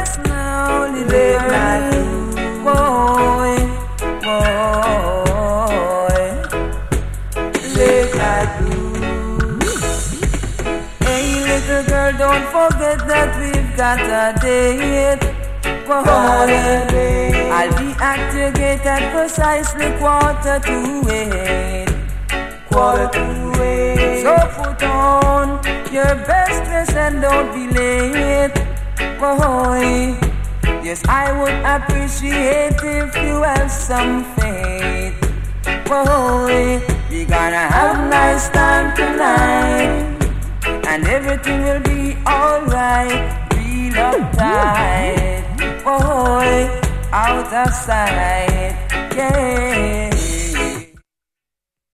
slowly late night blues. Boy, late night blues. Hey, little girl, don't forget that we've got a date. Boy, I'll be at your gate at precisely 7:45. 7:45. So put on your best dress and don't be late. Boy, yes, I would appreciate if you have some faith. Boy, we gonna have a nice time tonight, and everything will be alright. Real uptight, boy, out of sight, yeah.